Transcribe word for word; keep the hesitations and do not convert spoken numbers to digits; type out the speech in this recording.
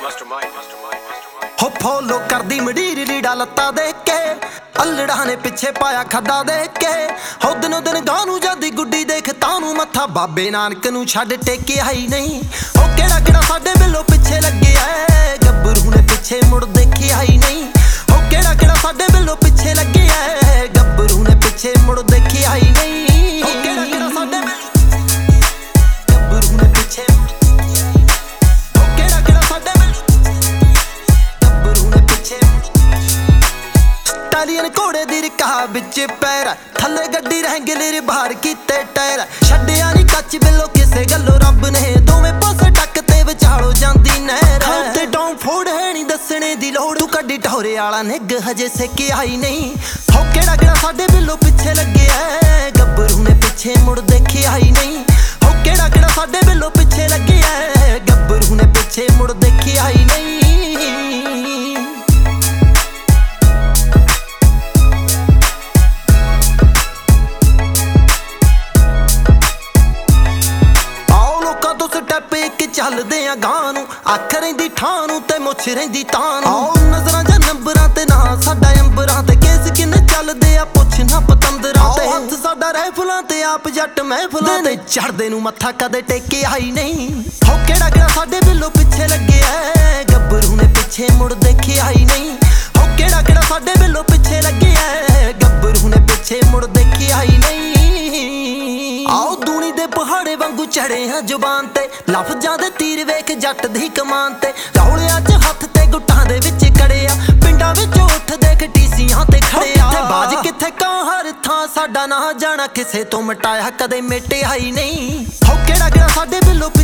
ਹੋ ਫੋਲੋ ਕਰਦੀ ਮਡੀਰ ਲੀੜਾ ਲੱਤਾ ਦੇ ਕੇ ਅਲੜਾ ਨੇ ਪਿੱਛੇ ਪਾਇਆ ਖੱਡਾ ਦੇ ਕੇ ਹੋ ਦਿਨੋਂ ਦਿਨ ਗਾਂ ਨੂੰ ਜਾਂਦੀ ਗੁੱਡੀ ਦੇਖ ਤਾਂ ਨੂੰ ਮੱਥਾ ਬਾਬੇ ਨਾਨਕ ਨੂੰ ਛੱਡ ਟੇਕਿਆ ਹੀ ਨਹੀਂ। ਹੋ ਕਿਹੜਾ ਕਿਹੜਾ ਸਾਡੇ ਬਿੱਲੋ ਪਿੱਛੇ ਲੱਗਿਆ ਗੱਭਰੂ ਨੇ ਪਿੱਛੇ ਮੁੜ ਦੇਖਿਆ ਹੀ ਨਹੀਂ। ਹੋ ਕਿਹੜਾ ਕਿਹੜਾ ਸਾਡੇ ਬਿੱਲੋ ਪਿੱਛੇ ਲੱਗਿਆ ਗੱਭਰੂ ਨੇ ਪਿੱਛੇ ਮੁੜ ਦੇਖਿਆ ਹੀ ਨਹੀਂ। ਹੋ ਕਿਹੜਾ ਕਿਹੜਾ ਸਾਡੇ ਗੱਭਰੂ ਨੇ ਪਿੱਛੇ ਟਾਲੀਅਨ ਘੋੜੇ ਦੀ ਰਿਕਾ ਵਿੱਚ ਪੈਰ ਥੱਲੇ ਗੱਡੀ ਰਹਿੰਗਲੇ ਬਾਹਰ ਕੀਤੇ ਟਾਇਰ ਛੱਡਿਆ ਨੀ ਕੱਚ ਬਿੱਲੋ ਕਿਸੇ ਗੱਲੋਂ ਰੱਬ ਨੇ ਦੋਵੇਂ ਪਾਸੇ ਟੱਕ ਤੇ ਵਿਚਾਲੋ ਜਾਂਦੀ ਨਹਿਰ ਤੇ ਡੌਂ ਫੋੜ ਹੈ ਨੀ ਦੱਸਣੇ ਦੀ ਲੋੜ ਤੂੰ ਕੱਢੀ ਢੋਰੇ ਵਾਲਾ ਨਿੱਗ ਹਜੇ ਸਿੱਕਿਆ ਹੀ ਨਹੀਂ। ਹੋ ਕਿਹੜਾ ਕਿਹੜਾ ਸਾਡੇ ਬਿੱਲੋ ਪਿੱਛੇ ਲੱਗਿਆ ਗੱਭਰੂ ਨੇ ਪਿੱਛੇ ਮੁੜ ਦੇਖਿਆ ਹੀ ਨਹੀਂ। ਹੋ ਕਿਹੜਾ ਕਿਹੜਾ ਸਾਡੇ ਬਿੱਲੋ ਪਿੱਛੇ ਲੱਗਿਆ ਗੱਭਰੂ ਨੇ ਪਿੱਛੇ ਮੁੜ ਦੇਖਿਆ ਹੀ ਨਹੀਂ। ਚੱਲਦੇ ਆ ਗਾਂ ਨੂੰ ਅੱਖ ਰਹਿੰਦੀ ਠਾਂ ਨੂੰ ਤੇ ਮੁੱਛ ਰਹਿੰਦੀ ਤਾਂ ਨੂੰ ਆਓ ਨਜ਼ਰਾਂ ਜਾਂ ਨੰਬਰਾਂ ਤੇ ਨਾ ਸਾਡਾ ਅੰਬਰਾਂ ਤੇ ਕੇਸ ਕਿੰਨੇ ਚੱਲਦੇ ਆ ਪੁੱਛ ਨਾ ਪਤੰਦਰਾਂ ਤੇ ਹੱਥ ਸਾਡਾ ਰਹਿਫਲਾਂ ਤੇ ਆਪ ਜੱਟ ਮਹਿਫਲਾਂ ਤੇ ਚੜਦੇ ਨੂੰ ਮੱਥਾ ਕਦੇ ਟੇਕਿਆ ਹੀ ਨਹੀਂ। ਹੋ ਕਿਹੜਾ ਕਿਹੜਾ ਸਾਡੇ ਬਿੱਲੋ ਪਿੱਛੇ ਲੱਗਿਆ ਗੱਭਰੂ ਨੇ ਪਿੱਛੇ ਮੁੜ ਦੇਖਿਆ ਹੀ ਨਹੀਂ। ਹੋ ਕਿਹੜਾ ਕਿਹੜਾ ਸਾਡੇ ਬਿੱਲੋ ਪਿੱਛੇ ਲੱਗਿਆ ਗੱਭਰੂ ਨੇ ਪਿੱਛੇ ਮੁੜ ਦੇਖਿਆ ਹੀ ਨਹੀਂ। ਆਓ ਦੂਣੀ ਦੇ ਪਹਾੜੇ ਵਾਂਗੂ ਚੜੇ ਹਾਂ ਜ਼ੁਬਾਨ ਤੇ ਲਫ਼ਜ਼ਾਂ ਦੇ ਤੀਰ ਵੇਖ ਜੱਟ ਦੀ ਕਮਾਨ ਤੇ ਰੌਲਿਆਂ 'ਚ ਹੱਥ ਤੇ ਗੁੱਟਾਂ ਦੇ ਵਿੱਚ ਕੜਿਆ ਪਿੰਡਾਂ ਵਿੱਚ ਉੱਠ ਦੇਖ ਟੀਸੀਆਂ ਤੇ ਖੜਿਆ ਤੇ ਬਾਜ ਕਿੱਥੇ ਕਾਂ ਹਰ ਥਾਂ ਸਾਡਾ ਨਾ ਜਾਣਾ ਕਿਸੇ ਤੋਂ ਮਟਾਇਆ ਕਦੇ ਮਿਟਿਆ ਹੀ ਨਹੀਂ। ਹੋ ਕਿਹੜਾ ਕਿਹੜਾ ਸਾਡੇ ਬਿੱਲੋ